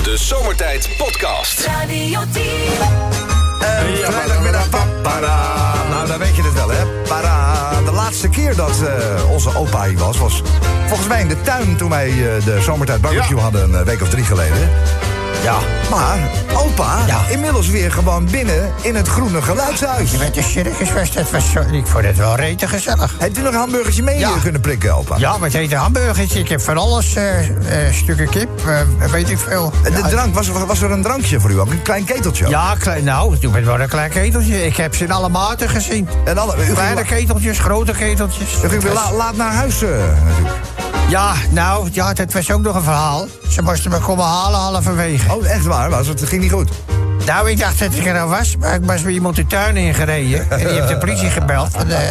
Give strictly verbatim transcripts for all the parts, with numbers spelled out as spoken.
De Zomertijd Podcast. Radio tien. En vrijdagmiddag, para. Nou, dan weet je het wel, hè. Para. De laatste keer dat uh, onze opa hier was, was volgens mij in de tuin toen wij uh, de Zomertijd Barbecue ja. hadden een week of drie geleden. Ja, maar opa, ja. inmiddels weer gewoon binnen in het groene geluidshuis. Je bent een circus, dat was zo, ik vond het wel rete gezellig. Heeft u nog een hamburgertje mee ja. kunnen prikken, opa? Ja, wat heet een hamburgertje? Ik heb van alles, uh, uh, stukken kip, uh, weet ik veel. De ja, drank, was er, was er een drankje voor u ook? Een klein keteltje? Ja, klein, nou, doe het wel een klein keteltje. Ik heb ze in alle maten gezien. En alle, Kleine ging, keteltjes, grote keteltjes. U ging weer la, laat naar huis, uh, natuurlijk. Ja, nou, ja, dat was ook nog een verhaal. Ze moesten me komen halen halverwege. Oh, echt waar? Was het ging niet goed? Nou, ik dacht dat ik er al was, maar ik was bij iemand de tuin ingereden. En die heeft de politie gebeld. Van de,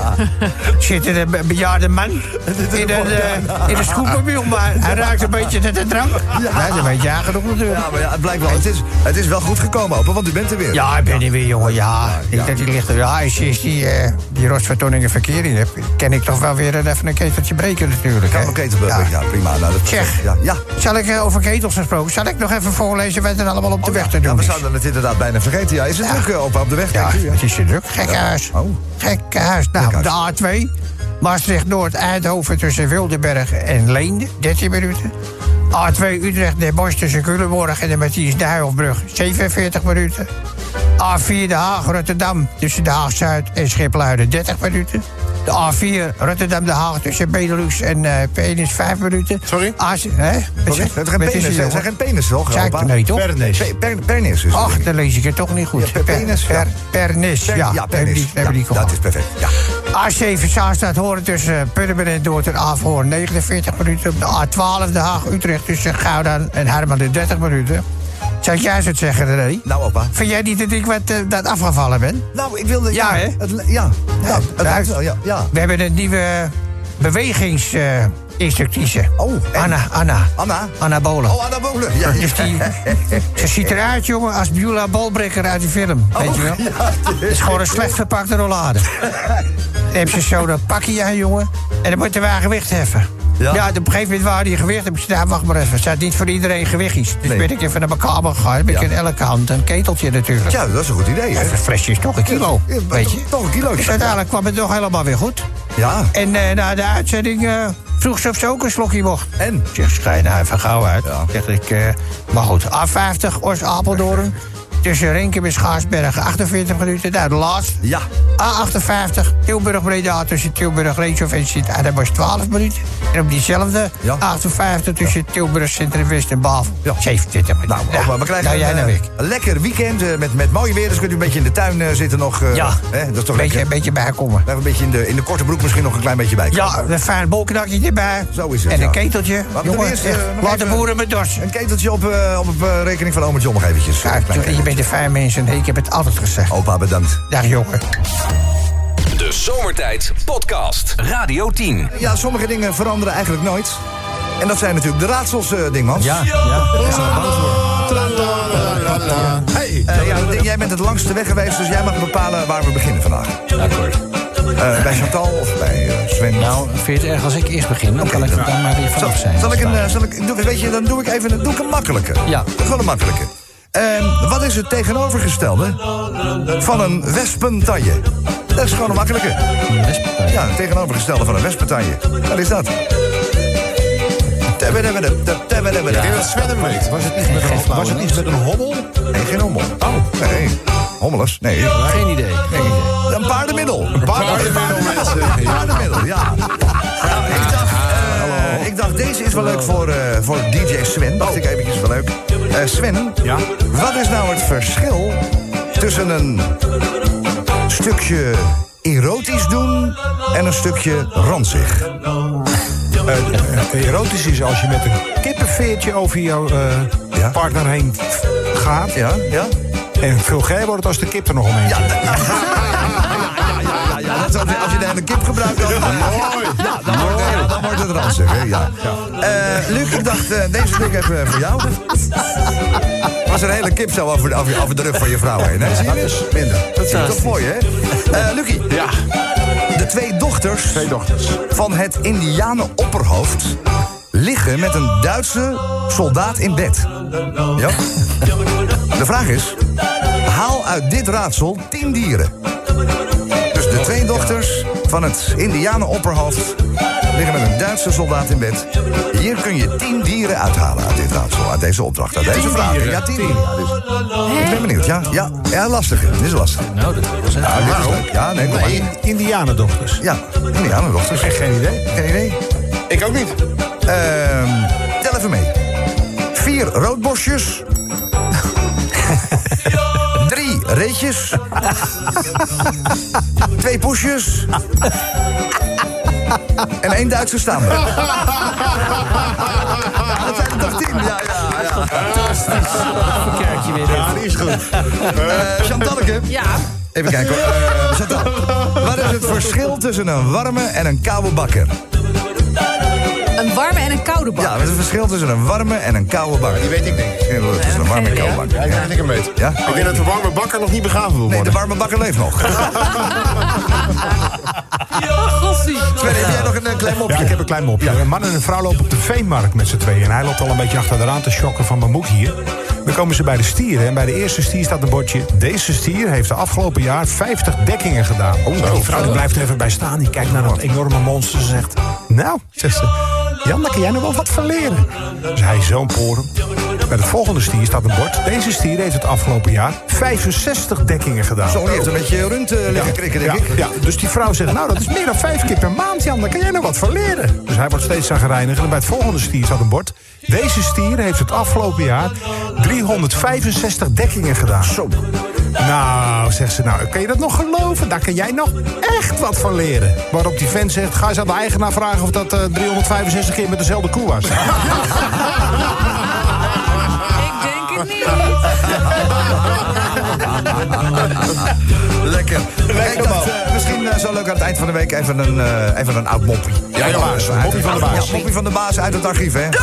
zit er een bejaarde man in een, uh, in een scootmobiel, maar hij ruikt een beetje naar de drank. Ja, nou, dat weet je genoeg natuurlijk. Ja, maar ja, het blijkt wel, het is, het is wel goed gekomen, opa, want u bent er weer. Ja, ik ben er weer, jongen, ja. Ik ja. dat die ligt er, ja, is, is die, uh, die Rosvertoningen verkeer in heb, ken ik toch wel weer even een keteltje breken natuurlijk. Kan een ketel breken, ja. ja, prima. Nou, dat zeg, ja. Ja. zal ik uh, over ketels gesproken, zal ik nog even voorlezen wat er allemaal op de oh, weg te doen ja, we is? zouden het inderdaad bijna vergeten. Ja, is het ja. druk, opa, op de weg? Ja, u, het is er druk. Gekkenhuis. Ja. Oh. Gekkenhuis. Nou, Gekkenhuis. De A twee. Maastricht-Noord, Eindhoven tussen Wildenberg en Leende, dertien minuten. A twee Utrecht, Den Bosch tussen Culemborg en de Matthias-Nijhoffbrug, zevenenveertig minuten. A vier De Haag, Rotterdam tussen De Haag-Zuid en Schipluiden, dertig minuten. De A vier Rotterdam-De Haag tussen Benelux en uh, Penis, vijf minuten. Sorry? A, hè? Het is geen penis, het zijn geen penis, toch? Zeg, nee, toch? Pernis. Per, per, pernis is Ach, dan lees ik het toch niet goed. Ja, per, penis, per, per, pernis, per, ja. Ja, pernis. Die, ja, die dat is perfect, ja. A zeven Zaanstad Hoorn tussen Purmerend en Dordrecht, Averhoorn, negenenveertig minuten. De A twaalf De Haag Utrecht tussen Gouda en Herman, dertig minuten. Zou ik juist het zeggen, René? Nou, opa. Vind jij niet dat ik wat uh, dat afgevallen ben? Nou, ik wilde... Ja, ja, hè? Het, ja, ja, het lijkt wel, ja, ja. We hebben een nieuwe bewegingsinstructrice. Uh, oh, en? Anna, Anna. Anna? Anna Bolen. Oh, Anna Bolen. Ja, dus die, ze ziet eruit, jongen, als Beulah Bolbrekker uit die film. Oh, weet je wel? Ja, het is gewoon een slecht verpakte rollade. Dan heeft ze zo dat pakje aan, jongen. En dan moet er waar gewicht heffen. Ja. ja, op een gegeven moment waren die gewicht. Heb ik gezegd, wacht maar even. Het staat niet voor iedereen gewichtjes. Dus nee. ben ik even naar mijn kamer gegaan. Dan ben ik ja. in elke hand een keteltje natuurlijk. Ja, dat is een goed idee, hè? Even flesje is toch een kilo, ja, weet je. Toch een kilo. Dus uiteindelijk kwam het toch helemaal weer goed. Ja. En uh, na de uitzending uh, vroeg ze of ze ook een slokje mocht. En? Ik zeg, schijn nou even gauw uit. Ja. Zeg ik, uh, maar goed, A vijftig, Oost-Apeldoorn. Tussen Renkum en Schaarsberg, achtenveertig minuten. Nou, de laatste. Ja. A achtenvijftig, Tilburg-Breda tussen Tilburg, Reenshof en Sint-Adenbosch, twaalf minuten. En op diezelfde, ja. achtenvijftig tussen ja. Tilburg, Centrum-West en Bavel, ja. zevenentwintig minuten. Nou, ja. we krijgen nou, jij een, nou uh, een lekker weekend uh, met, met mooie weer. Dus kunt u een beetje in de tuin uh, zitten nog. Uh, ja, hè? Dat is toch beetje, een beetje bijkomen. Even een beetje in de, in de korte broek misschien nog een klein beetje bijkomen. Ja, een fijn bolknakje erbij. Zo is het, En ja. een keteltje. Jongen, eerst, uh, laat de boeren met dorst. Een keteltje op, uh, op uh, rekening van oma John nog eventjes. Ja, je bent een fijn mens en ik heb het altijd gezegd. Opa, bedankt. Dag, jongen. De Zomertijd Podcast. Radio tien. Ja, sommige dingen veranderen eigenlijk nooit. En dat zijn natuurlijk de raadsels, uh, Dingmans. Ja, ja. Dat is een Hey, uh, ja, Ding, jij bent het langste weg geweest, dus jij mag bepalen waar we beginnen vandaag. Akkoord. Uh, bij Chantal of bij uh, Sven? Nou, vind je het erg als ik eerst begin? Dan okay, kan ik er dan maar weer vanaf zijn. Zal ik een, uh, zal ik, doe, weet je, dan doe ik even een, doe ik een makkelijke. Ja. Gewoon een makkelijke. Uh, wat is het tegenovergestelde van een wespentaille? Dat is gewoon een makkelijke. Een wespentaille? Ja, het tegenovergestelde van een wespentaille. Wat is dat? Ja. Was het iets met een, was het iets met een hommel? Nee, geen hommel. Oh, nee. Hommeles? Nee. Geen idee. Geen idee. Een paardenmiddel. Een paardenmiddel, mensen. Een paardenmiddel, ja. Nou, ik dacht, uh, ik dacht, deze is wel leuk voor, uh, voor D J Sven. Dacht ik eventjes wel leuk. Uh, Sven, ja? Wat is nou het verschil tussen een stukje erotisch doen en een stukje ranzig? Uh, uh, erotisch is als je met een kippenveertje over jouw uh, ja? partner heen gaat. Ja, ja. En vulgair wordt het als de kip er nog omheen ja, ja, ja, ja, ja, ja, dat is als, als je de hele kip gebruikt, dan, mooi. Ja, dan, wordt, het, dan wordt het ranzig. Hè? Ja. Uh, Luc, ik dacht, uh, deze doe ik even voor jou. Was een hele kip zo over de, over de rug van je vrouw heen. Hè? Zie je dus? Minder. Dat is toch mooi, hè? Uh, Lucie. Ja. De twee dochters, twee dochters van het Indianen-opperhoofd liggen met een Duitse soldaat in bed. Ja? De vraag is, haal uit dit raadsel tien dieren. Dus de twee dochters van het Indianen-opperhoofd liggen met een Duitse soldaat in bed. Hier kun je tien dieren uithalen uit dit raadsel, uit deze opdracht, uit deze vraag. Ja, tien dieren. Ja, dus, ik ben benieuwd, ja, ja, ja, lastig. Dit is lastig. Nou, dat was Ja, dit is leuk. Ja, nee, kom maar. Indianendochters. Ja, Indianendochters. Echt geen idee. Geen idee? Ik ook niet. Ehm, tel even mee. Vier roodborstjes. Drie reetjes. Twee poesjes. En één Duitse staande. Dat zijn er toch tien? Ja, ja, ja. fantastisch. Verkerk je weer. Ja, die is goed. Uh, Chantalleke. Ja. Even kijken hoor. Uh, Chantal, wat is het verschil tussen een warme en een koude bakker? Een warme en een koude bak. Ja, wat is het verschil tussen een warme en een koude bakker? Die weet ik niet. Tussen een warme en een koude bakker. Ja, ik denk dat ik hem weet. Ja? Ik denk dat de warme bakker nog niet begraven wil Nee, de worden. warme bakker leeft nog. Sven, heb jij nog een uh, klein mopje? Ja, ik heb een klein mopje. Een man en een vrouw lopen op de veemarkt met z'n tweeën. En hij loopt al een beetje achter de raam te schokken van, maar moet ik hier? Dan komen ze bij de stieren. En bij de eerste stier staat een bordje. Deze stier heeft de afgelopen jaar vijftig dekkingen gedaan. Oh, die vrouw die blijft er even bij staan. Die kijkt naar dat enorme monster. Ze zegt, nou, zegt ze, Jan, daar kun jij nog wel wat van leren. Dus hij is zo'n poren. Bij de volgende stier staat een bord. Deze stier heeft het afgelopen jaar vijfenzestig dekkingen gedaan. Zo, die heeft een beetje rund uh, liggen krikken, denk ja, ik. ja, dus die vrouw zegt, nou, dat is meer dan vijf keer per maand, Jan. Daar kan jij nog wat van leren. Dus hij wordt steeds zagrijniger. En bij het volgende stier staat een bord. Deze stier heeft het afgelopen jaar driehonderdvijfenzestig dekkingen gedaan. Zo. Nou, zegt ze, nou, kan je dat nog geloven? Daar kan jij nog echt wat van leren. Waarop die vent zegt, ga eens aan de eigenaar vragen of dat uh, driehonderdvijfenzestig keer met dezelfde koe was. Ik denk het niet. Lekker. Ik dacht, uh, misschien uh, zo leuk aan het eind van de week even een, uh, even een oud moppie. Ja, de baas. Een moppie van de baas. Ja, moppie van de baas uit het archief, hè?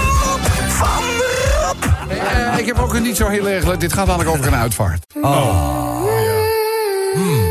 Uh, ik heb ook een niet zo heel erg... Dit gaat eigenlijk over een uitvaart. Oh. Hmm.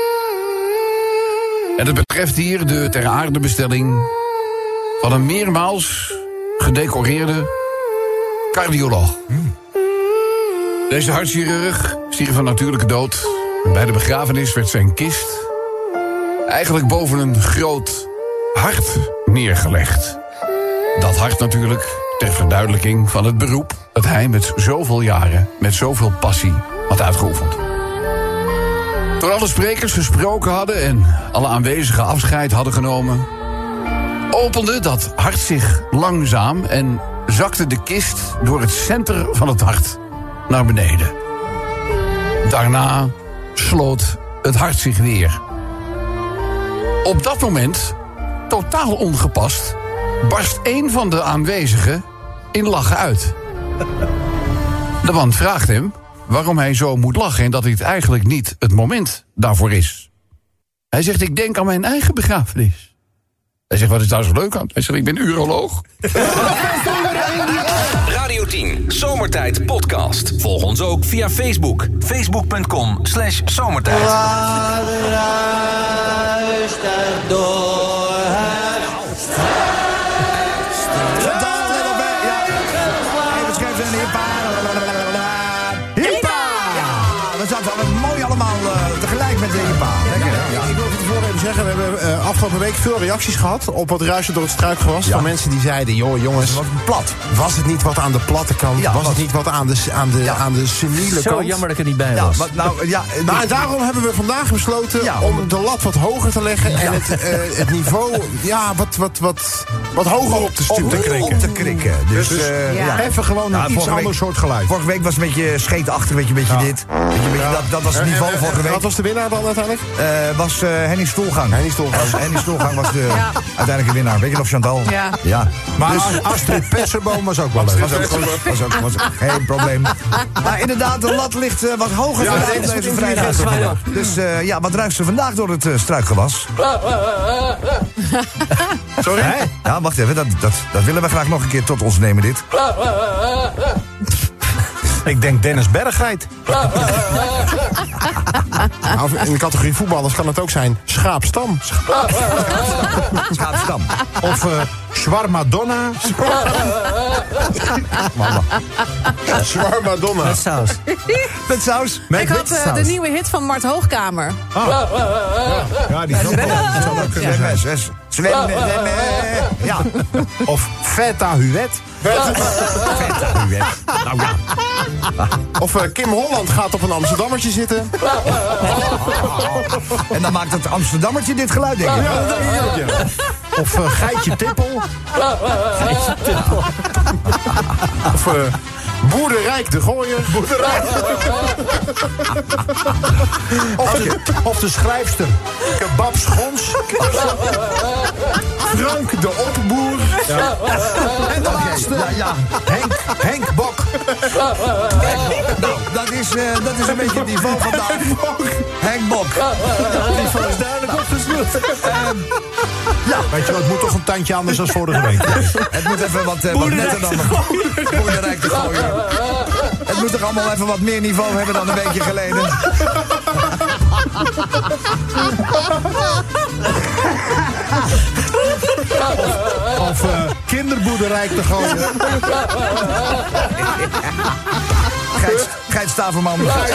En het betreft hier de ter aarde bestelling van een meermaals gedecoreerde cardioloog. Hmm. Deze hartchirurg stierf van natuurlijke dood. Bij de begrafenis werd zijn kist eigenlijk boven een groot hart neergelegd. Dat hart natuurlijk ter verduidelijking van het beroep dat hij met zoveel jaren, met zoveel passie had uitgeoefend. Toen alle sprekers gesproken hadden en alle aanwezigen afscheid hadden genomen, opende dat hart zich langzaam en zakte de kist door het center van het hart naar beneden. Daarna sloot het hart zich weer. Op dat moment, totaal ongepast, barst een van de aanwezigen in lachen uit. De man vraagt hem waarom hij zo moet lachen en dat dit eigenlijk niet het moment daarvoor is. Hij zegt, ik denk aan mijn eigen begrafenis. Hij zegt, wat is daar zo leuk aan? Hij zegt, ik ben uroloog. Radio tien, Zomertijd Podcast. Volg ons ook via Facebook. Facebook.com slash zomertijd. We zaten allemaal mooi allemaal uh, tegelijk met de hippa. Lekker, hè? Ja, ik wil het tevoren even zeggen, we hebben uh, afgelopen week veel reacties gehad op wat ruisen door het struikgewas. Ja. Van mensen die zeiden, joh jongens, Wat plat. was het niet wat aan de platte kant? Ja, was wat- het niet wat aan de, aan de, Ja. aan de seniele Zo kant? jammer dat ik er niet bij Ja, was. wat nou, ja, eh, Nou, en daarom hebben we vandaag besloten Ja, om de lat wat hoger te leggen en Ja. het, uh, het niveau ja, wat, wat, wat, wat hoger op te sturen. op, op te krikken. Dus, Dus, eh, ja. ja. Even gewoon Ja, een iets vorige ander week- soort geluid. Vorige week was het een beetje scheetachtig, weet je, een beetje dit. Weet je, een beetje, dat, dat was het niveau En, en, vorige en, week. Wat was de winnaar dan uiteindelijk? Eh, was uh, Henny Stoelgang. Henny Stoelgang. Was- Henny Stoelgang was de Ja. uiteindelijke winnaar. Weet je nog, Chantal? Ja. ja. Maar Dus- As- Astrid Pessenboom was ook wel leuk. was ook, goed. was ook, was ook geen probleem. Maar inderdaad, de lat ligt uh, wat hoger Ja, vandaag dit op is deze een vrijdag. vrijdag. Dus uh, ja, wat ruist er vandaag door het uh, struikgewas? Sorry? Hè? Ja, wacht even, dat, dat, dat willen we graag nog een keer tot ons nemen, dit. Ik denk Dennis Berggeit. Nou, in de categorie voetballers kan het ook zijn Schaapstam. Schaapstam. Of uh, Schwarmadonna. Zwarmadonna. Met saus. Met saus. Met Ik had uh, witsaus. de nieuwe hit van Mart Hoogkamer. Ja, die is ook wel. Dat zal ook kunnen zijn. Zwemmen, zwemmen, zwemmen. Ja. Of Feta Huet. Nou ja. Of uh, Kim Holland gaat op een Amsterdammertje zitten. En dan maakt het Amsterdammertje dit geluid, denk ik. Ja, dat denk ik ook, ja. Of uh, Geitje Tippel. Of uh, Boerderijk de Gooier. Boerderijk. Of de, of de schrijfster Kebab Schons. Frank de Opboer. Ja. En de laatste. Ja, ja. Henk, Henk Bok. Nou, dat is, uh, dat is een beetje het niveau vandaag. Henk Bok. Het niveau is duidelijk opgesloten. Ja, weet je wat, het moet toch een tandje anders dan vorige week. Het moet even wat, uh, wat netter dan de Boerderijk te gooien. Het moet toch allemaal even wat meer niveau hebben dan een weekje geleden. Of uh, kinderboerderij te gooien. Gijs, Gijs Staverman.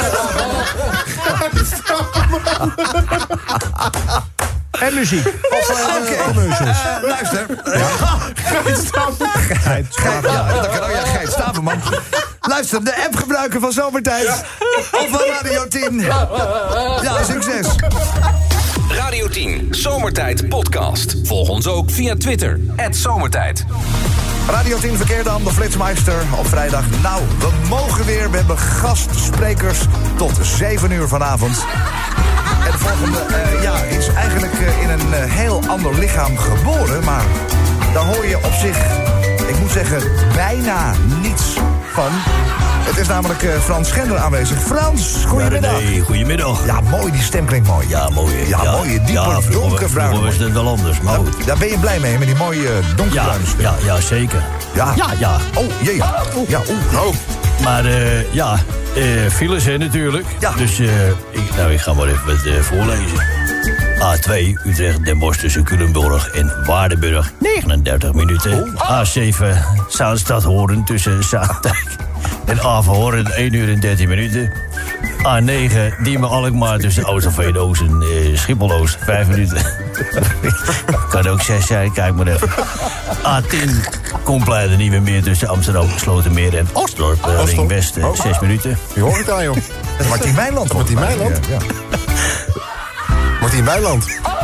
En muziek. Of uh, Oké. commercials. Uh, luister. Gijs Staverman. Ja, dat kan ook. Ja, Gijs Staverman. Luister, de app gebruiken van Zomertijd. Of van Radio tien. Ja, succes. Radio tien, Zomertijd podcast. Volg ons ook via Twitter, at Zomertijd. Radio tien verkeer dan, de Flitsmeister op vrijdag. Nou, we mogen weer. We hebben gastsprekers tot zeven uur vanavond. En de volgende uh, ja, is eigenlijk uh, in een uh, heel ander lichaam geboren. Maar daar hoor je op zich, ik moet zeggen, bijna niets van. Het is namelijk uh, Frans Schender aanwezig. Frans, goedemiddag. Nee, goedemiddag. Ja, mooi, die stem klinkt mooi. Ja, mooi. Ja, mooie, diepe, donkerbruine. Vroeger was het wel anders, maar goed. Daar ben je blij mee, met die mooie Ja, donkerbruine stem. ja, ja, zeker. Ja. Ja, ja. Oh, jee. Ja, oeh. Oh. Maar uh, ja, uh, files hè, natuurlijk. Ja. Dus uh, ik, nou, ik ga maar even wat uh, voorlezen. A twee, Utrecht, Den Bosch tussen Culemborg en Waardenburg, negenendertig minuten. A zeven, Zaanstad Hoorn tussen Zaandijk en Averhoorn, één uur en dertien minuten. A negen, Diemen Alkmaar tussen Oosterveen Oost en uh, Schiphol Oost, vijf minuten. Kan ook zes zijn, kijk maar even. A tien, Kompleide Nieuwe Meer tussen Amsterdam, Slotermeer en Oostdorp, uh, Ring West, uh, zes minuten. Je hoort het aan, joh. Dat Martien Meiland. Martien Meiland? Ja. Martien Meiland.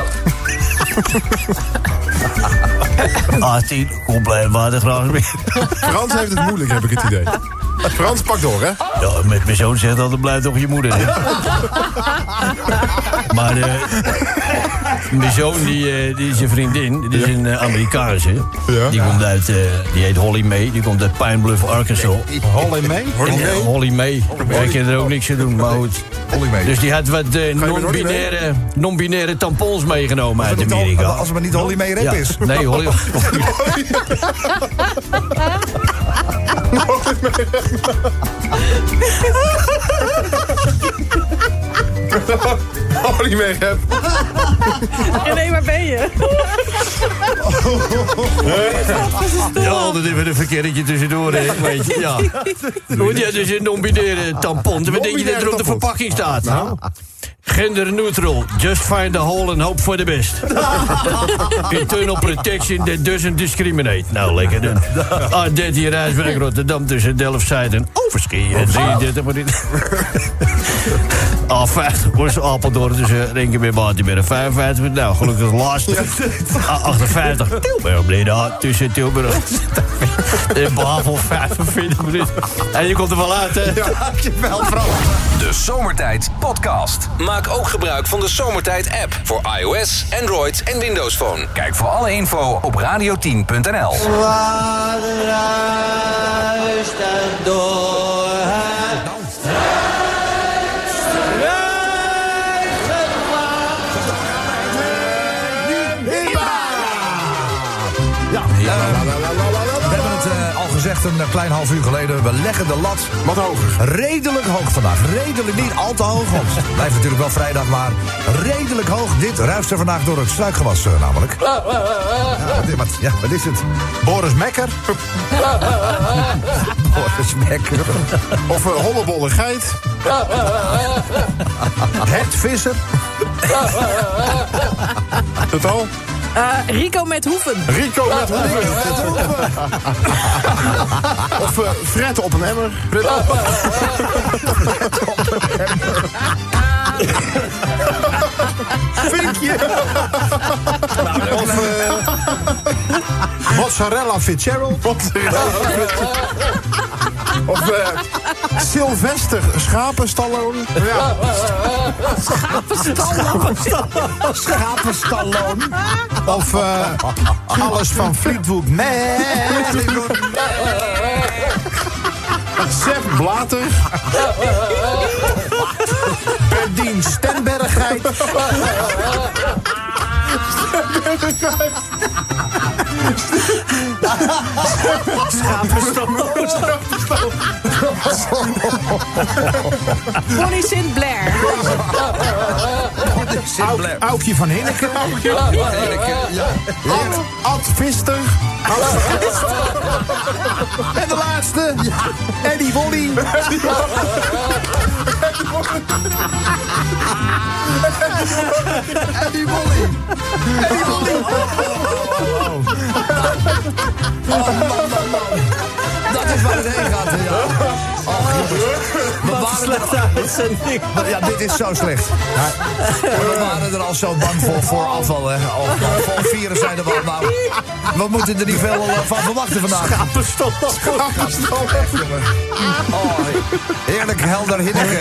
A tien, Kompleide Watergraafsmeer. Frans heeft het moeilijk, heb ik het idee. Frans, pak door, hè? Ja, met mijn zoon zegt altijd, blijf toch je moeder, hè? Maar uh, mijn zoon, die, uh, die is een vriendin, die is een uh, Amerikaanse. Ja. Die komt uit, uh, die heet Holly May, die komt uit Pine Bluff, Arkansas. Holly May? En, uh, Holly May. Wij kunnen er ook niks aan doen, maar goed. Holly May. Dus die had wat uh, met Holly non-binaire, non-binaire tampons meegenomen uit Als het niet Amerika. Hol- Als het maar niet Holly May rap Ja, is. nee, Holly... Holly May heb. Nee, waar ben je? Ja, altijd even een verkeertje tussendoor, hè, weet je, ja. Goed, ja, dus een non-binaire tampon. Wat denk je dat er op de verpakking staat? Nou? Gender neutral, just find a hole and hope for the best. Internal protection that doesn't discriminate. Nou, lekker dan. A dertien Rijswijk, Rotterdam tussen Delft-Zuid en Overschie. drieëndertig minuten. A vijftig, Worst Apeldoorn tussen Rinkenbeer, Batenberg, vijfenvijftig minuten. Nou, gelukkig de laatste. A achtenvijftig, Tilburg, Breda tussen Tilburg en Bavel, vijfenveertig minuten. En je komt er wel uit, hè? Dankjewel, Frans. De Zomertijd podcast. Maak ook gebruik van de Zomertijd app voor iOS, Android en Windows Phone. Kijk voor alle info op radio tien punt n l. Ja, we hebben het uh, al gezegd. gezegd een klein half uur geleden. We leggen de lat Wat hoger. redelijk hoog vandaag. Redelijk, niet al te hoog. Want het blijft natuurlijk wel vrijdag, maar redelijk hoog. Dit ruist er vandaag door het struikgewas uh, namelijk. Ja, dit, wat, ja, wat is het? Boris Mekker. Boris Mekker. Of uh, hollebolle geit. Het Visser. Het al? Uh, Rico met hoeven. Rico met hoeven. Of uh, Fred op een emmer. Fred op Vinkje. Of uh, Mozzarella Fitzgerald. Of uh, Sylvester Schapenstalloon. Ja. Schapenstalloon. Of uh, alles van Fleetwood Mac. Sepp Blatter. Berdien Stenbergheid. Bonnie Saint Blair. Auk- Aukje van Hinneken. Ad, Ad Vister. En de laatste. Eddie Wolly. Eddie Wolly. Eddie Wolly. Dat is waar het heen gaat, ja. Och, jongens. We waren er, ja, dit is zo slecht. We waren er al zo bang voor, voor afval, hè. Al, vol vieren zijn er wel. Nou, we moeten er niet veel van verwachten vandaag. Schapenstal. Oh, heerlijk helder hinneke.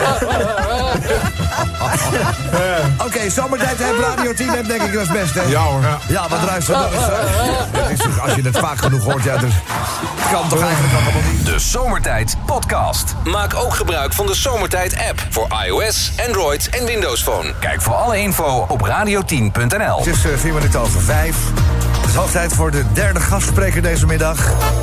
Oké, okay, zomertijd heb Radio tien heb, denk ik dat is best, hè? Ja hoor. Ja, wat ruist er nog eens? Dat is toch, als je het vaak genoeg hoort, ja, dus kan toch eigenlijk allemaal niet. De Zomertijd Podcast. Maak ook gebruik van de Zomertijd app voor iOS, Android en Windows Phone. Kijk voor alle info op radio tien punt n l. Het is uh, vier minuten over vijf. Het is hoog tijd voor de derde gastspreker deze middag.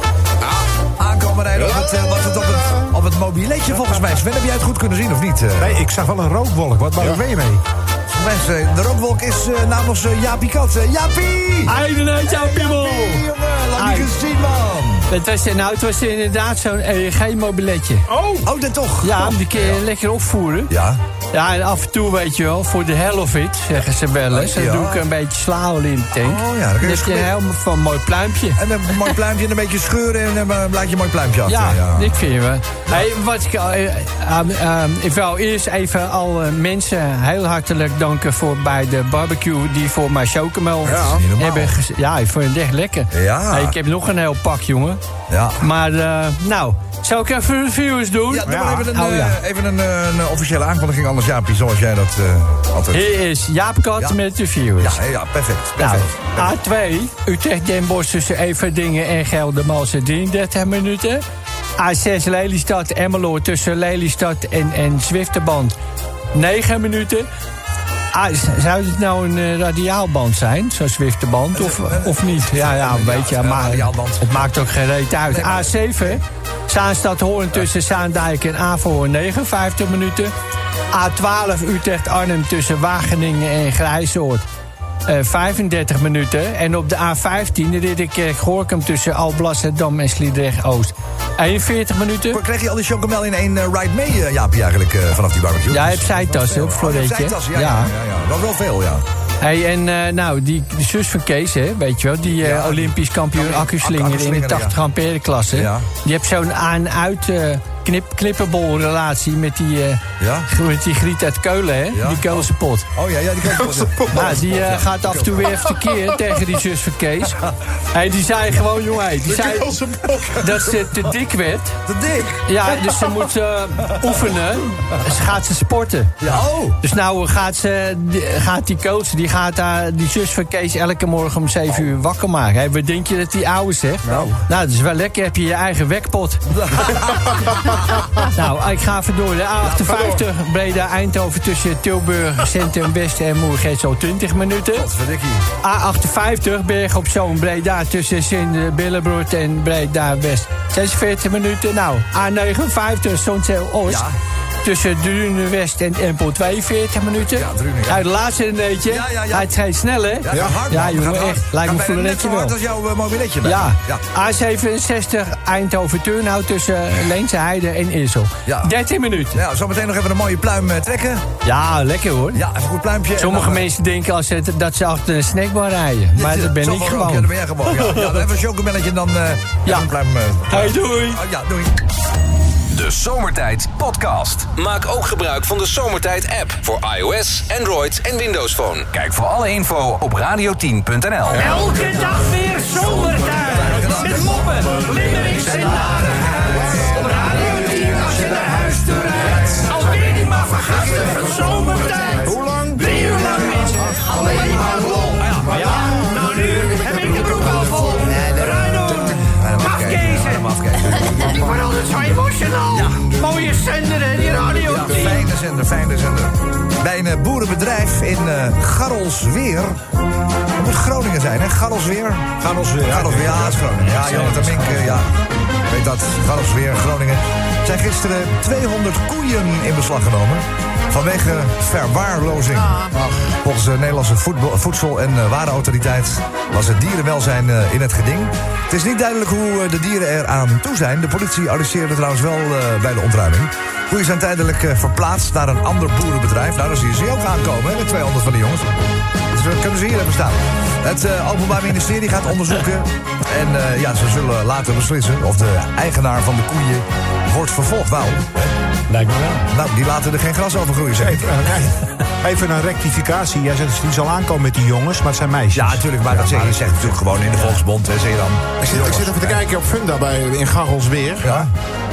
Aankomen rijden op het, uh, wat het op het, op het mobiletje volgens mij. Sven, heb jij het goed kunnen zien of niet? Uh? Nee, ik zag wel een rookwolk. Wat waar ben je mee? Mensen, de rookwolk is uh, namens uh, Jaapie Kat. Uh, Jaapie! Eidenuit, jouw piemel! Jaapie, jongen, lang niet gezien, man. Het was, nou, het was inderdaad zo'n E E G-mobiletje. Oh! Oh, dat toch? Ja, die kun je lekker opvoeren. Ja. Ja, en af en toe, weet je wel, voor de hell of it, zeggen ze wel eens. Dan Ja. doe ik een beetje slaolie in de tank. Oh ja, dan kun je heb je schudden. helemaal van een mooi pluimpje. En een mooi pluimpje en een beetje scheuren en dan uh, blijkt je een mooi pluimpje af. Ja, ja. ik vind je wel. Hey, wat ik, uh, uh, uh, ik wil eerst even al uh, mensen heel hartelijk danken voor bij de barbecue die voor mij chocomel Ja, dat is niet normaal. hebben gez- Ja, ik vond het echt lekker. Ja. Hey, ik heb nog een heel pak, jongen. Ja. Maar, uh, nou, zou ik even reviews doen? Ja, doe maar even, een, Oh, ja. uh, even een, uh, een officiële aankondiging, anders Jaapie, zoals jij dat uh, altijd... Hier is Jaap Kat Ja. met de viewers. Ja, ja, perfect. Nou, perfect. A twee, Utrecht Den Bosch tussen Everdingen en Geldermalsen drieëndertig minuten. A zes, Lelystad Emmeloord tussen Lelystad en, en Zwifterband negen minuten. Ah, z- zou het nou een uh, radiaalband zijn, zo'n Zwifterband, of, of niet? Ja, ja, een beetje, ja, maar radiaalband. het maakt ook geen reet uit. Nee, maar- A zeven, Zaanstad Hoorn tussen Zaandijk en Averhoorn negenenvijftig minuten. A twaalf, Utrecht Arnhem tussen Wageningen en Grijzoord uh, vijfendertig minuten. En op de A vijftien, Ridderkerk-Gorkum tussen Alblasserdam en Sliedrecht-Oost eenenveertig minuten. Krijg je al die chocomel in één uh, ride mee, uh, Jaapie, eigenlijk, uh, vanaf die barbecue? Ja, je hebt zijtassen, op Floretje. Zijtassen, ja, ja. Ja. Ja, ja, ja. Dat wel veel, ja. Hey, en uh, nou, die, die zus van Kees, hè, weet je wel, die uh, Ja, die- Olympisch kampioen Accu- accuslinger in de accuslinger, tachtig ja. ampère klasse. Ja. Die heeft zo'n aan-uit uh, knip, knipperbol relatie met die, uh, Ja? met die Griet uit Keulen, hè? Ja. Die Keulse pot. Oh ja, ja, die kan ik Nou, die uh, gaat af en toe weer even tekeer tegen die zus van Kees. Hey, die zei gewoon, jongen, hey, die zei dat ze te dik werd. Te dik? Ja, dus ze moet uh, oefenen. Ze gaat ze sporten. Ja, oh. Dus nou gaat, ze, die, gaat die coach, die gaat daar, die zus van Kees elke morgen om zeven uur wakker maken. Hey, wat denk je dat die oude zegt? Nou. Nou, dat is wel lekker, heb je je eigen wekpot. Nou, ik ga even door. De A achtenvijftig, Breda-Eindhoven tussen Tilburg, Centrum West en Moerget zo twintig minuten. A achtenvijftig, Berg op Zoom, Breda tussen Sint-Billebroed en Breda-West zesenveertig minuten. Nou, A negenenvijftig, Zonzeel-Oost. Ja. Tussen Drunen West en Empel tweeënveertig minuten. Ja, Drunen, ja. Uit de laatste een beetje. Ja, ja, ja. Hij schijnt snel, hè? Ja, ja, hard, ja jongen, echt. Lijkt me voeletje wel. Dat is jouw uh, mobiletje. Bij. Ja. ja. A zevenenzestig, Eindhoven-Turnhout tussen Leense Heide en Issel. Ja. dertien minuten. Ja, zometeen nog even een mooie pluim uh, trekken. Ja, lekker hoor. Ja, even een goed pluimpje. Sommige dan, mensen denken als het, dat ze achter een snackbar rijden. Maar dat ben ik gewoon. Ja, dat ben jij gewoon. Ja, ja, dan even een chocomelletje en dan uh, ja. een pluim. Uh, hey, doei. Oh, ja, doei. De Zomertijd Podcast. Maak ook gebruik van de Zomertijd app voor iOS, Android en Windows Phone. Kijk voor alle info op radio tien punt n l. Elke dag weer Zomertijd. Met moppen, limmerings en narigheid. Op Radio tien als je naar huis toe rijdt. Alweer die maffe gasten van Zomertijd. Hoe lang? Drie uur lang mensen. Alleen maar lol. Maar ja, nou nu heb ik de broek al vol. Reinhold, mafkezen. Ik word altijd zo emotional. Ja. Mooie zender, hè, die Radio tien. Ja, fijne zender, fijne zender. Bij een uh, boerenbedrijf in uh, Garrelsweer. Dat moet Groningen zijn, hè? Garrelsweer? Garrelsweer. Garrelsweer, ja, dat is Groningen. Ja, Jonathan Mink, uh, ja. Weet dat, Garrelsweer, Groningen. Zijn gisteren tweehonderd koeien in beslag genomen. Vanwege verwaarlozing. Ah. Volgens de Nederlandse voetbal, Voedsel- en uh, Warenautoriteit was het dierenwelzijn uh, in het geding. Het is niet duidelijk hoe uh, de dieren er aan toe zijn. De politie arresteerde trouwens wel uh, bij de ontruiming. Koeien zijn tijdelijk uh, verplaatst naar een ander boerenbedrijf. Nou, dan zie je ze ook aankomen, hè, met tweehonderd van die jongens. Dus uh, kunnen ze hier even staan. Het uh, Openbaar Ministerie gaat onderzoeken. En uh, ja, ze zullen later beslissen of de eigenaar van de koeien wordt vervolgd. Waarom? Lijkt me wel. Nou, die laten er geen gras over groeien, zeg. Even, uh, even een rectificatie. Jij zegt die zal aankomen met die jongens, maar het zijn meisjes. Ja, natuurlijk, maar ja, dat zeg je zegt natuurlijk gewoon in de Volksbond, hè, zeg je dan. Ik zit, ik zit even te kijken op Funda bij, in Garrelsweer. Ja.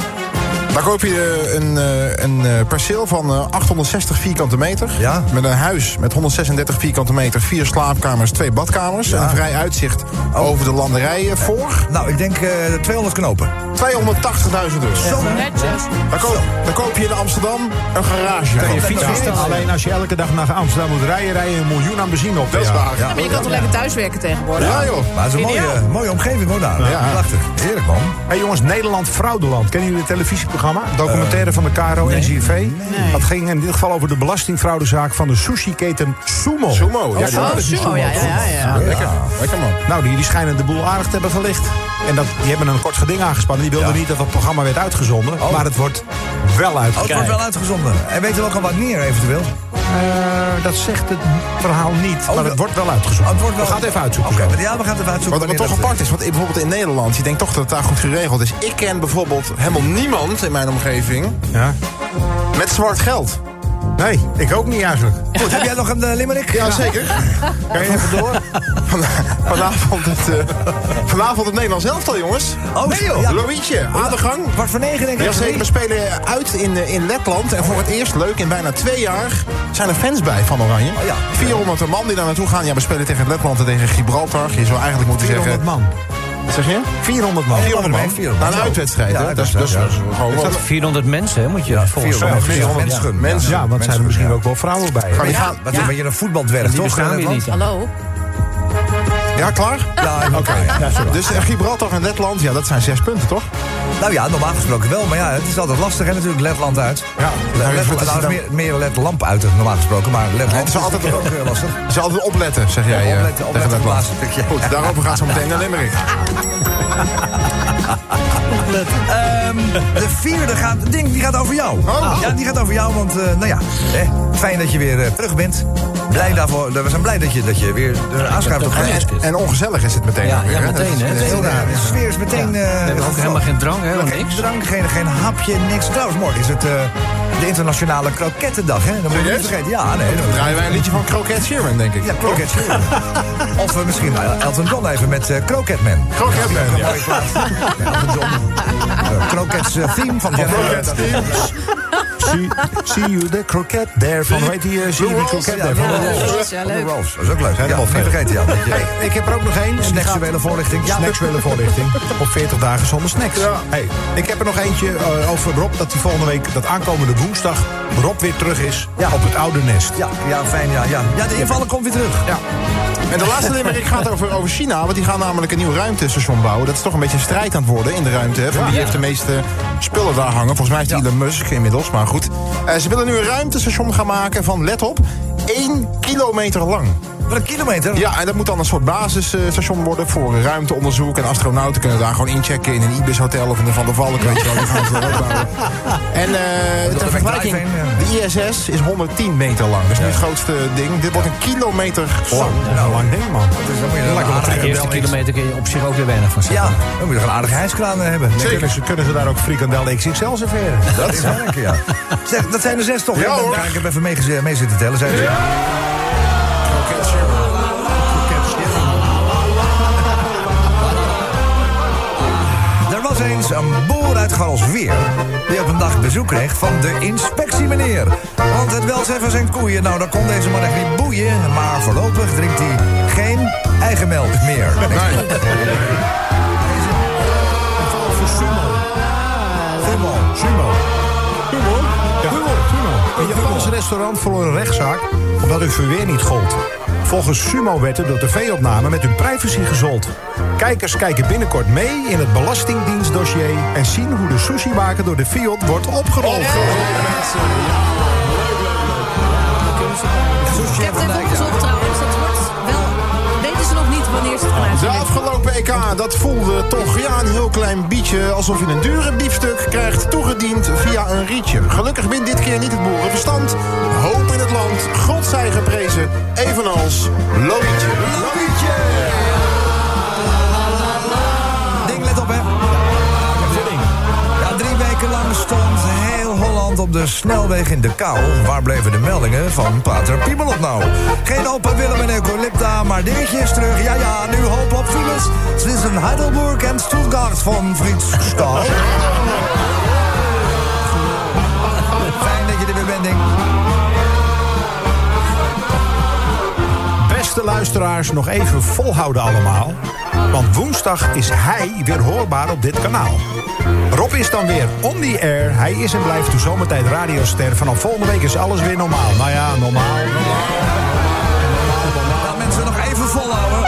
Daar koop je een, een perceel van achthonderdzestig vierkante meter. Ja. Met een huis met honderdzesendertig vierkante meter. Vier slaapkamers, twee badkamers. Ja. En een vrij uitzicht oh. over de landerijen voor. Nou, ik denk uh, tweehonderd knopen. tweehonderdtachtigduizend euro. Zo netjes. Daar koop, daar koop je in Amsterdam een garage. Tegen je fiets ja. Alleen als je elke dag naar Amsterdam moet rijden, rij je een miljoen aan benzine op. Dat is waar. Ja, maar je kan toch lekker thuiswerken tegenwoordig? Ja, joh. Maar het is een mooie, mooie omgeving, hoor, daar. Ja, prachtig. Heerlijk, man. Hé hey, jongens, Nederland Fraudeland. Kennen jullie het televisieprogramma? Documentaire uh, van de K R O en N C R V. Nee. Dat ging in dit geval over de belastingfraudezaak van de sushi-keten Sumo. Sumo, ja. Die oh, Sumo, ja, ja, ja, ja. ja. Lekker, lekker man. Nou, die, die schijnen de boel aardig te hebben gelicht. En dat, die hebben een kort geding aangespannen. Die wilden ja. niet dat het programma werd uitgezonden. Oh. Maar het wordt wel uitgezonden. Oh, het wordt wel uitgezonden. En weten we ook al wanneer eventueel? Uh, dat zegt het verhaal niet, oh, maar het wordt wel uitgezonden. Oh, wordt wel... We gaan het even uitzoeken. Okay, maar ja, we gaan het even uitzoeken. Wat, wat toch apart is, want bijvoorbeeld in Nederland, je denkt toch dat het daar goed geregeld is. Ik ken bijvoorbeeld helemaal niemand in mijn omgeving ja. met zwart geld. Nee, ik ook niet eigenlijk. Goed, heb jij nog een uh, limerick? Ja, zeker. Kan je even door? Van, vanavond, het, uh, vanavond het Nederlands elftal, jongens. Oh, nee joh. Ja. Louietje, aan de gang. Kwart voor negen, denk ik. Ja, zeker. We spelen uit in, in Letland. En voor het eerst, leuk, in bijna twee jaar zijn er fans bij van Oranje. Oh, ja. vierhonderd man die daar naartoe gaan. Ja, we spelen tegen Letland en tegen Gibraltar. Je zou eigenlijk moeten vierhonderd zeggen... man. Zeg je? vierhonderd man. vierhonderd man. vierhonderd man. Na een uitwedstrijd, ja, hè? Dat is ja, ja. vierhonderd mensen, hè, moet je ja, volgens mij. vierhonderd mensen. mensen. Ja, want zijn er misschien ook wel vrouwen bij. Maar die gaan, wat ja. ben je een voetbaldwerg, die toch? bestaan weer niet. Hallo? Ja, klaar? Ja, oké. Okay. Ja, dus uh, Gibraltar en Letland, ja, dat zijn zes punten, toch? Nou ja, normaal gesproken wel. Maar ja, het is altijd lastig, hè, natuurlijk, Letland uit. Ja. Letland, nou, is meer, meer Letlamp uit, normaal gesproken. Maar Letland nee, het is altijd ook uh, lastig. Het is altijd opletten, zeg jij. Ja, opletten, opletten, op laatste stukje. Goed, daarover gaat zo meteen naar Limerick. um, de vierde gaat, ding, die gaat over jou. Oh. Ja, die gaat over jou, want, uh, nou ja, hè, fijn dat je weer uh, terug bent. Blij daarvoor, we zijn blij dat je, dat je weer de aanschuift op en, en ongezellig is het meteen. Ja, weer, ja hè? meteen, hè? Dat is heel raar. De sfeer is meteen... Ja. Uh, we hebben ook helemaal geen drank, hè? Geen niks. drank, geen, geen hapje, niks. Trouwens, morgen is het uh, de internationale krokettendag, hè? Dat moet je niet vergeten. Ja, nee. Dan draaien wij een liedje van Croquet Sherman, denk ik. Ja, Croquet Sherman. Of uh, misschien uh, Elton John even met uh, Crocetman. Crocetman, ja. ja. Elton John. Uh, Crocet's uh, theme van Jan. Crocet's theme. See, see you the croquet there. Van, hoe heet die? Uh, see you the croquet there. Van de Rolls. Ja, leuk. Dat is ook leuk. Helemaal niet vergeten, ja. Dat je- Hey, ik heb er ook nog één. Seksuele voorlichting. Ja, seksuele voorlichting. Op veertig dagen zonder snacks. Ja. Hey, ik heb er nog eentje uh, over Rob. Dat die volgende week, dat aankomende woensdag, Rob weer terug is Ja. op het oude nest. Ja, ja, fijn, ja, ja. Ja, de invaller komt weer terug. Ja. En de laatste limerick gaat over, over China. Want die gaan namelijk een nieuw ruimtestation bouwen. Dat is toch een beetje een strijd aan het worden in de ruimte. Hè? Van wie Ja. heeft de meeste spullen daar hangen. Volgens mij heeft Elon Musk inmiddels, maar goed. Uh, ze willen nu een ruimtestation gaan maken van, let op, één kilometer lang. Wat een kilometer? Ja, en dat moet dan een soort basisstation worden voor ruimteonderzoek. En astronauten kunnen daar gewoon inchecken in een Ibis Hotel of in een Van der Valk. Weet je wel, die gaan ze erop bouwen. En uh, ter vergelijking, de I S S is honderdtien meter lang. Dat is nu het grootste ding. Dit wordt een kilometer lang. Nou, lang ding, man. De eerste kilometer kun je op zich ook weer weinig van Ja, zetten. dan moet je er een aardige hijskraan hebben. Dan kunnen ze, kunnen ze daar ook frikandel X X L serveren. Dat is werk, ja. Zeg, dat zijn er zes toch? Ja, hè? hoor. Ja, ik heb even mee, mee zitten tellen. Zijn ze? Er was eens een boer uit Garrelsweer die op een dag bezoek kreeg van de inspectiemeneer. Want het welzijn van zijn koeien, nou, dat kon deze man echt niet boeien. Maar voorlopig drinkt hij geen eigen melk meer. Sumo. Sumo. Ja, Sumo. Een Japans restaurant verloor een rechtszaak omdat hun verweer niet gold. Volgens Sumo werd er door tv-opname met hun privacy gezold. Kijkers kijken binnenkort mee in het belastingdienstdossier en zien hoe de sushi-maker door de Fiat wordt opgerold. Ik heb het even opgezocht trouwens. Dat wordt wel... Weten ze nog niet wanneer ze het gaan De uitzenden. afgelopen E K, dat voelde toch ja, een heel klein bietje. Alsof je een dure biefstuk krijgt toegediend via een rietje. Gelukkig wint dit keer niet het boerenverstand. Hoop in het land, God zij geprezen. Evenals Loietje. Loietje! Ding, let op, hè. Ja, drie weken lang stond heel Holland op de snelweg in de kou. Waar bleven de meldingen van Pater Pimelot nou? Geen opa Willem en Eucalypta, maar dingetje is terug. Ja, ja, nu hoop op files tussen Heidelberg en Stuttgart van Frits Staal. Fijn dat je er weer bent, Ding. Beste luisteraars, nog even volhouden allemaal. Want woensdag is hij weer hoorbaar op dit kanaal. Rob is dan weer on the air. Hij is en blijft de Zomertijd radioster. Vanaf volgende week is alles weer normaal. Nou ja, normaal. Laat mensen nog even volhouden.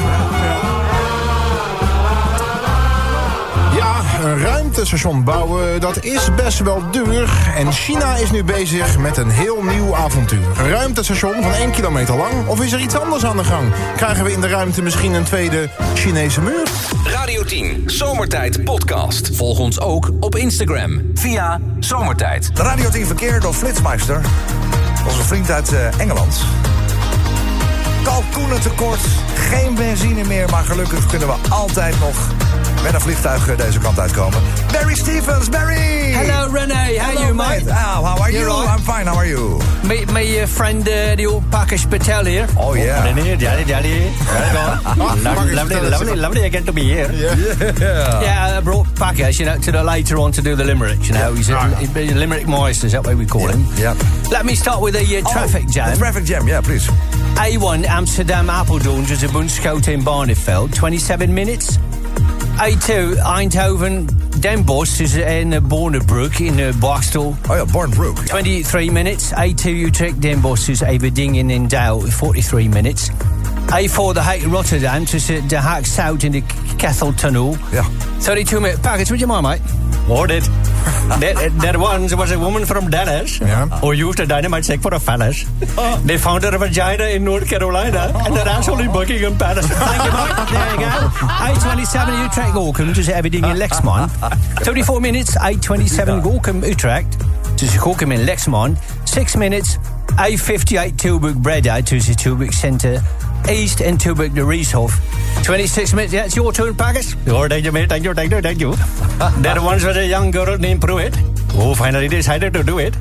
Ja, een ruimtestation bouwen, dat is best wel duur. En China is nu bezig met een heel nieuw avontuur. Een ruimtestation van één kilometer lang. Of is er iets anders aan de gang? Krijgen we in de ruimte misschien een tweede Chinese muur? Radio tien, Zomertijd podcast. Volg ons ook op Instagram via Zomertijd. De Radio tien verkeer door Flitsmeister. Onze vriend uit uh, Engeland. Kalkoenentekort, geen benzine meer, maar gelukkig kunnen we altijd nog met een vliegtuig deze kant uitkomen. Barry Stevens, Barry! Hello, René. How are you, mate? Oh, how are you? You're right. I'm fine, how are you? Me, my uh, friend, uh, the old Pakish Patel here. Oh, yeah. René, jolly, jolly. Lovely, lovely, lovely, lovely again to be here. Yeah. Yeah, I brought Pakish, you know, to the later on to do the limericks. You know, he's a, he's a limerick master, is that what we call him? Yeah. Let me start with a uh, traffic oh, jam. The traffic jam, yeah, please. A one, Amsterdam Apeldoorn to Zabunskoot in Barneveld, twenty-seven minutes. A two, Eindhoven Den Bosch is in uh, Bornebroek in uh, Borstel. Oh ja, Bornbroek. Ja. twenty-three minutes. A two, Utrecht Den Bosch is Everdingen in Douw, forty-three minutes. A four, The Hague Rotterdam to De Haag South in the Kethel Tunnel. Ja. thirty-two minute package, would you mind, mate? Hoorde it. There, there once was a woman from Dallas Yeah. who used a dynamite stick for a phallus. They found her vagina in North Carolina and her asshole in Buckingham Palace. Thank you, mate. There you go. A twenty-seven, Utrecht Gorkum to Everdingen in Lexmond. thirty-four minutes. A twenty-seven, Gorkum Utrecht to Gorkum in Lexmond. six minutes. A fifty-eight, Tilburg Breda to the Tilburg Centre East and Tilburg de Rieshof. twenty-six minutes. Yeah, it's your turn, Packers. Oh, thank you, mate. Thank you, thank you, thank you. There once was a young girl named Pruitt who finally decided to do it.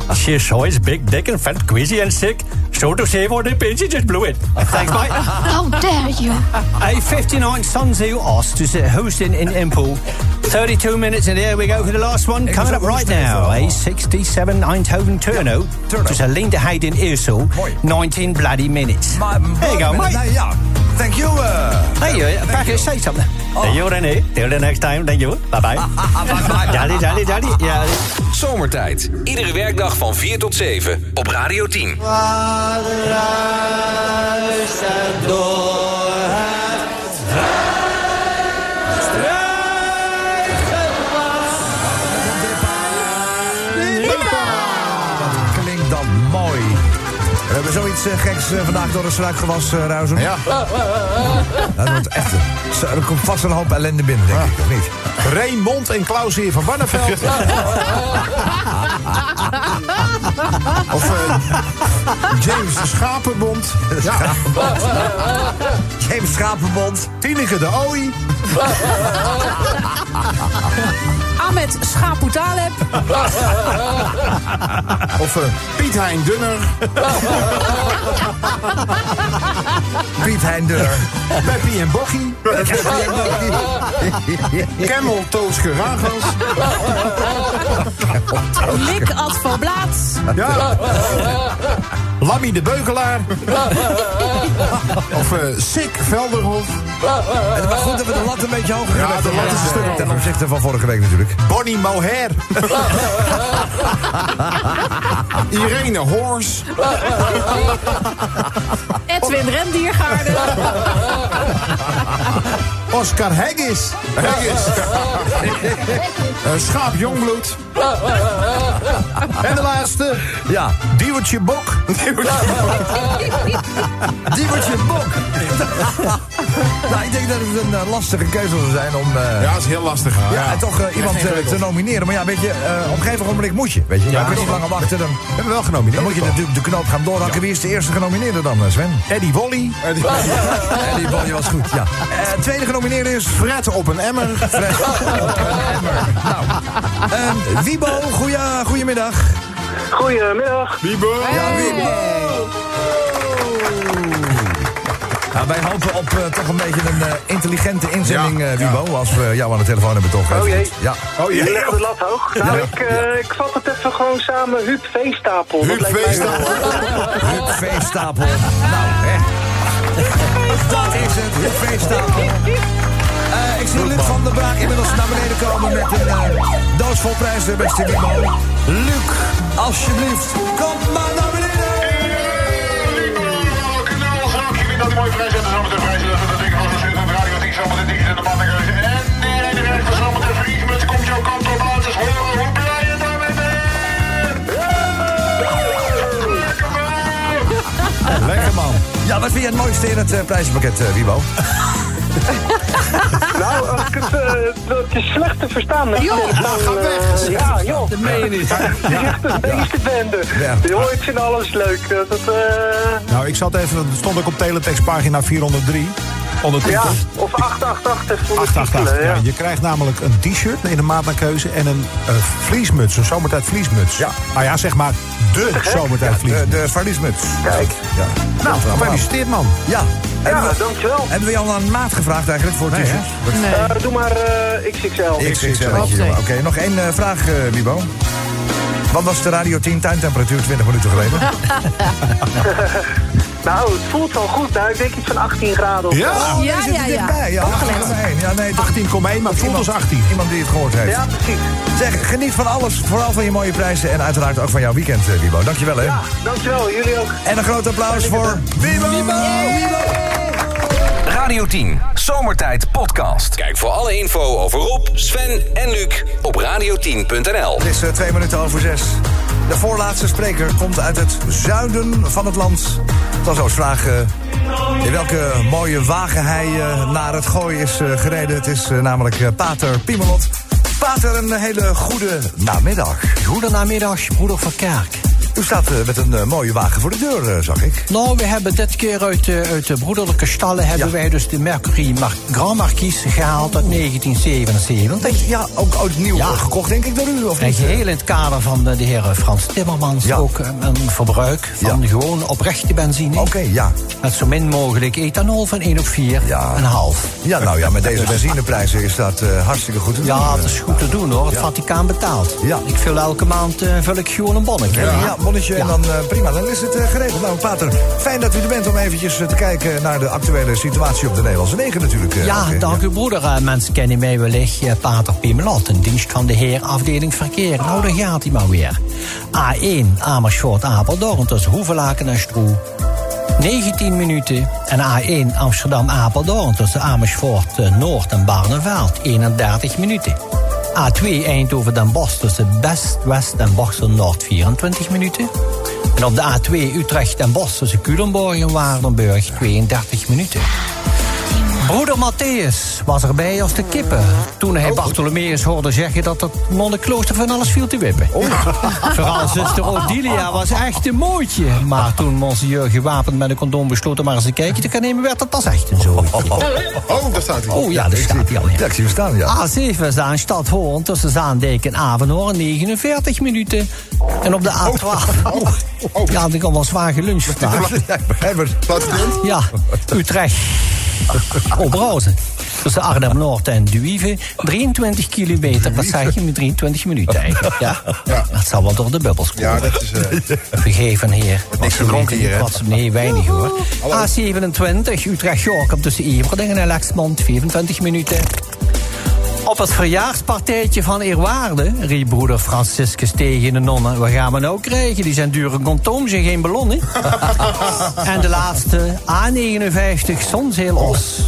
She's always big, dick and fat, queasy and sick. So to say what the pinch, just blew it. Thanks, mate. How dare you? A fifty-nine Sun Tzu Ost is hosting in Empel. thirty-two minutes, and here we go for the last one. Coming up right now, a sixty-seven Eindhoven Turno. Dus een Linde Heiden Eersel. nineteen bloody minutes. There you go, mate. Ja, thank you. Uh, hey, uh, back here, say something. Oh. Thank you, René. Till the next time. Thank you. Bye-bye. Daddy, daddy, daddy. Ja. Zomertijd. Iedere werkdag van vier tot zeven op Radio tien. Klinkt dan mooi. We hebben zoiets uh, geks uh, vandaag door de struikgewas uh, ruizen. Ja. Dat wordt echt. Uh, er komt vast een hoop ellende binnen, denk ja. ik, of niet? Raymond en Klaus hier van Barneveld. Of uh, James de Schapenbond. Ja. James Schapenbond. Tineke de Ooi. Ahmed Schaputaleb. Of uh, Piet Hein Dunner. Piet Hein Dunner. Peppy en Bokkie. Camel Toos Geragos. Lik Advoblaat. Ja. Lammy de Beugelaar. Of uh, Sik Velderhof. En maar goed dat we de lat een beetje hoger ja, hebben. de lat is een stuk ten opzichte van vorige week natuurlijk. Bonnie Mohair. Irene Hoors. Edwin Rendiergaarde. Oscar Haggis. Haggis. uh, Schaap Jongbloed. En de laatste. Ja. Diewertje Bok. Diewertje Bok. Nou, ik denk dat het een uh, lastige keuze zal zijn om... Uh, ja, dat is heel lastig. Ja, ja. En toch uh, iemand uh, te nomineren. Maar ja, weet je, uh, op een gegeven moment moet je. Weet je, ja, je kunt niet langer wachten. Dan, we hebben wel genomineerd. Dan moet je natuurlijk de knoop gaan doorhakken. Ja. Wie is de eerste genomineerde dan, Sven? Eddie Wolly. Eddie, Eddie Wolly was goed, ja. Uh, tweede genomineerde is... Fred op een emmer. Fred op een emmer. Nou, um, Wiebo, goeie, goeiemiddag. Goedemiddag. Wiebo. Ja, Wiebo. Nou, wij hopen op uh, toch een beetje een uh, intelligente inzending, uh, Wiebo. Ja. Als we jou aan de telefoon hebben, toch? Oh jee. Ja. Oh jee. Je legt de lat hoog. Nou, ja. ik, uh, ja. ik vat het even gewoon samen. Huub Veestapel. Huub Veestapel. Huub Veestapel. Nou, hè. Dat is het. Huub Veestapel. Uh, ik zie Luc van der Braak inmiddels naar beneden komen met een uh, doos vol prijzen, beste Wiebo. Luc, alsjeblieft, kom maar naar beneden. Dat mooie prijs en de zometeen prijs. Dat is het ding van zo'n zin en radio tien zometeen dingen in de mannenreuze. En iedereen de werk van zometeen vliegmuts komt jouw kant op. Laat eens horen hoe blij je daarmee bent. Lekker man. Lekker man. Ja, wat vind je het mooiste in het uh, prijzenpakket, uh, Wiebo? Nou, als ik het, uh, het is slecht te verstaan. Met joh, nou, ga weg. Uh, ja, joh. Dat meen je niet. Het is echt een beestenbende. Ja. Joh, ik vind alles leuk. Dat, dat, uh... Nou, ik zat even, dat stond ook op teletext pagina vierhonderdrie. Ondertitel. Ja, of acht acht acht. acht acht acht, ja. Je krijgt namelijk een t-shirt in de maat naar keuze en een uh, vliesmuts, een zomertijd vliesmuts. Ja. Nou ja, zeg maar de zomertijd vliesmuts. Ja, de, de vliesmuts. Kijk. Ja. Nou, gefeliciteerd man. Ja. Ja, we, dankjewel. Hebben we je al een maat gevraagd eigenlijk voor het nee, t-shirt? Nee. Uh, doe maar uh, X X L. X X L. Oké, okay, nog één uh, vraag, uh, Wiebo. Wat was de Radio tien tuintemperatuur twintig minuten geleden? Nou, het voelt wel goed. Nou, ik denk iets van achttien graden of ja. zo. Ja, ja, ja. Ja, achttien komma één. Ja, nee, achttien komma één, maar het voelt als achttien. Iemand die het gehoord heeft. Ja, precies. Zeg, geniet van alles. Vooral van je mooie prijzen. En uiteraard ook van jouw weekend, uh, Wiebo. Dankjewel, hè. Ja, dankjewel. Jullie ook. En een groot applaus voor Wiebo. Wiebo. Radio tien, Zomertijd podcast. Kijk voor alle info over Rob, Sven en Luc op radio tien punt n l. Het is uh, twee minuten over zes. De voorlaatste spreker komt uit het zuiden van het land. Ik zal zo eens vragen in welke mooie wagen hij uh, naar het gooi is uh, gereden. Het is uh, namelijk uh, Pater Piemelot. Pater, een hele goede namiddag. Goede namiddag, broeder van Kerk. U staat uh, met een uh, mooie wagen voor de deur, uh, zag ik. Nou, we hebben dit keer uit, uh, uit de broederlijke stallen... hebben ja. wij dus de Mercury Mar- Grand Marquis gehaald uit negentien zevenenzeventig. Ja, ook oud nieuw ja. gekocht, denk ik, door u, of en niet? geheel in het kader van de, de heer Frans Timmermans. Ja. Ook um, een verbruik van ja. gewoon oprechte benzine. Oké, okay, ja. Met zo min mogelijk ethanol van één op vier ja. en half. Ja, nou ja, met deze benzineprijzen is dat uh, hartstikke goed te doen. Ja, het is goed te doen, hoor. Het ja. Vaticaan betaalt. Ja. Ik vul elke maand uh, vul ik gewoon een bonnetje. Ja, ja bonnetje ja. en dan uh, prima, dan is het uh, geregeld. Nou, Pater, fijn dat u er bent om eventjes uh, te kijken naar de actuele situatie op de Nederlandse wegen natuurlijk. Uh, ja, okay. dank ja. u broeder. Uh, mensen kennen mij wellicht uh, Pater Piemelot, in dienst van de heer afdeling verkeer. Nou, daar gaat hij maar weer. A één, Amersfoort, Apeldoorn, tussen Hoevelaken en Stroe. negentien minuten. En A één, Amsterdam-Apeldoorn, tussen Amersfoort, uh, Noord en Barneveld. eenendertig minuten. A twee, Eindhoven-Den Bosch, tussen Best, West en Boksel-Noord, vierentwintig minuten. En op de A twee, Utrecht-Den Bosch, tussen Culemborg en Waardenburg, tweeëndertig minuten. Broeder Matthäus was erbij als de kippen. Toen hij Bartholomeus hoorde zeggen dat het nonnenklooster van alles viel te wippen. Oh. Vooral zuster Odilia was echt een mooitje. Maar toen monseigneur gewapend met een condoom besloten maar eens een kijkje te gaan nemen, werd het pas echt een zooitje. Oh, oh, oh. oh, daar staat hij. Oh ja, daar staat hij al. Ja, ik zie hem staan, ja. A zeven, Zaanstad-Hoorn tussen Zaandijk en Avenhoorn, negenenveertig minuten. En op de A twaalf... Oh, oh, oh. Ja, ik had wel zwaar geluncht vandaag. Ja, ik begrijp het. Ja, Utrecht. Op Rozen. Tussen Arnhem-Noord en Duiven. drieëntwintig kilometer, wat zeg je, met drieëntwintig minuten eigenlijk. Ja? Ja. Dat zal wel door de bubbels komen. Ja, dat is... Uh... Vergeven, heer. Niks gedronken hier, hè? Nee, weinig hoor. A zevenentwintig, Utrecht-Jorkum tussen Everdingen en Lexmond, vierentwintig minuten. Op het verjaarspartijtje van Eerwaarde riep broeder Franciscus tegen de nonnen: wat gaan we nou krijgen? Die zijn dure condooms en geen ballonnen. En de laatste, A negenenvijftig, Zonzeel-Os.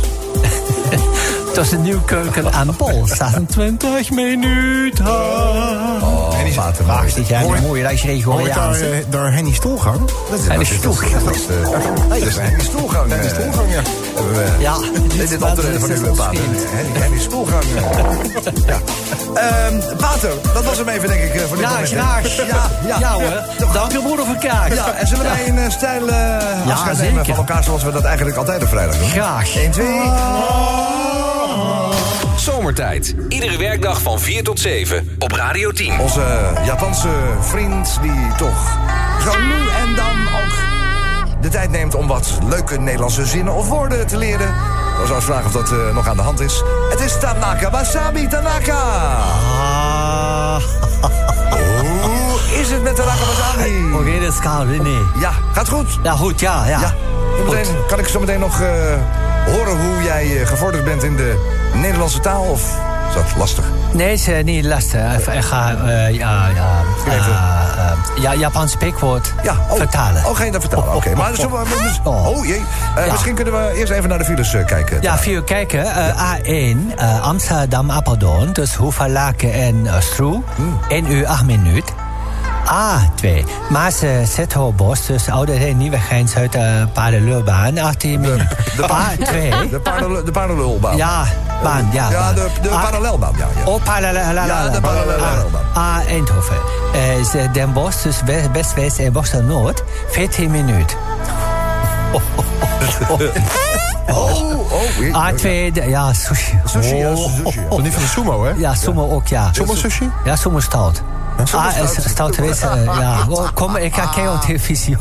Tussen Nieuwkeuken en Pol, zesentwintig minuten. Oh, Henny Water. Prachtig, ja, die mooie Rijksregioiaans. Hoor je daar, uh, daar Henny Stoelgang? Dat is Henny Stoelgang. Dat is Henny Stoelgang. Henny Stoelgang, ja. Ja, dit is het optreden van uw Pater. Henny Stoelgang. Ja. Um, Pater, dat was hem even, denk ik, voor dit ja, moment. Graag. Ja, ja. ja hoor. Dank u, broeder, voor kaart. Ja, en zullen wij een uh, stijl uh, ja, afscheid nemen van elkaar zoals we dat eigenlijk altijd op vrijdag doen? Graag. één, twee... Zomertijd. Iedere werkdag van vier tot zeven op Radio tien. Onze Japanse vriend die toch zo nu en dan ook de tijd neemt om wat leuke Nederlandse zinnen of woorden te leren. Dan zou ik vragen of dat uh, nog aan de hand is. Het is Tanaka Wasabi Tanaka. Ah. Hoe is het met Tanaka Wasabi? Oké, dat is koud, nee. Ja, gaat goed? Ja, goed, ja, ja. ja. Meteen, kan ik zo meteen nog uh, horen hoe jij uh, gevorderd bent in de Nederlandse taal, of is dat lastig? Nee, het is niet lastig. Ik ga uh, ja, ja, uh, uh, ja, Japans spreekwoord ja, oh, vertalen. Oh, ga je dat vertalen? Oké, okay. maar zo, oh, oh jee. Uh, ja. Misschien kunnen we eerst even naar de files uh, kijken. Ja, files kijken. Uh, A één, uh, Amsterdam-Apeldoorn, dus Hoevelaken en uh, Stroe. Hmm. één uur acht minuut. A twee, Maas-Zethoofdbos, dus Oude Rijn Nieuwegein, Zuid uh, Paardenlulbaan, achttien minuten. A twee. De, paardel, de paardenlulbaan. Ja, baan, ja. Ja, de, de parallelbaan, ja. ja. Oh, parallelbaan. Ja, de parallelbaan. A Eindhoven. Uh, Den Bosch, dus West-West en Boksel-Noord, veertien minuten. Oh, oh, oh, oh. Oh, oh, A twee, de, ja, sushi. Sushi, ja, sushi. Oh. Niet van de sumo, hè? Ja, sumo ook, ja. Sumo sushi? Ja, sumo stout. Ah, stout geweest, uh, ja. Oh, kom, ik ga kijken op televisie.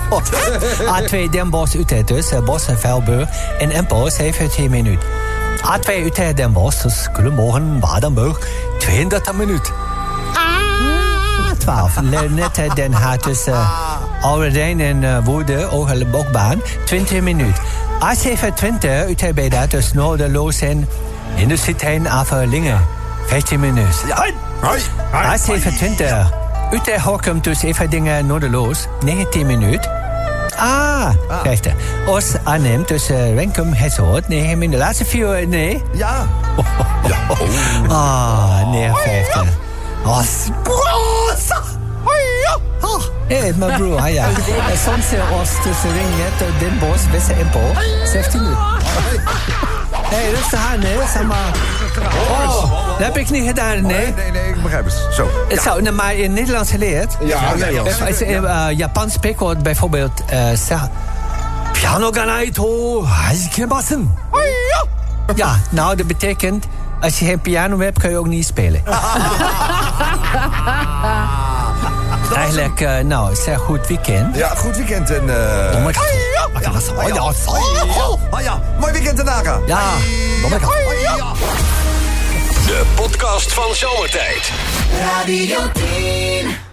A twee, Den Bosch, Utrecht dus. Bos en Velburg. En Empel, zeventien minuten. A twee, Utrecht, Den Bosch, dus Culemborg, Waardenburg, tweeëndertig minuten. A twaalf, Net Den Haag tussen uh, Oude Rijn en uh, Woerden, Ogenbokbaan, twintig minuten. A zevenentwintig, Utrecht Breda, tussen Noorderloos en Industrieterrein Averlingen, vijftien minuten. Ja. A zevenentwintig, Utrecht Horkum tussen Everdingen en Noorderloos, negentien minuten. Ah, vijftig. Oost Arnhem tussen Renkum en Hesselhout, negen minuten. De laatste vier, nee? Ja. Oh, oh, oh, oh. Ah, negenenvijftig. Oh, sproos! Oh, hé, mijn broer, ja. Soms Oost tussen Ringnet, Den Bosch, West Empel, zeventien minuten. Hé, hey, rustig aan, hè? Zeg maar. Oh. Dat heb ik niet gedaan, nee. Oh, nee, nee, ik begrijp het. Zo. Het Ja. zou, nou, maar in Nederlands geleerd. Ja, Nederlands. Als je in uh, Japans spreekwoord bijvoorbeeld uh, zegt... Piano ga naito hajikebassen. Ja, nou, dat betekent... Als je geen piano hebt, kun je ook niet spelen. Eigenlijk, uh, nou, zeg goed weekend. Ja, goed weekend en... Uh... Oh my god. Ja, oh ja, oh ja, mooi weekend te nagaan. Ja, oh my god. De podcast van Zomertijd. Radio tien.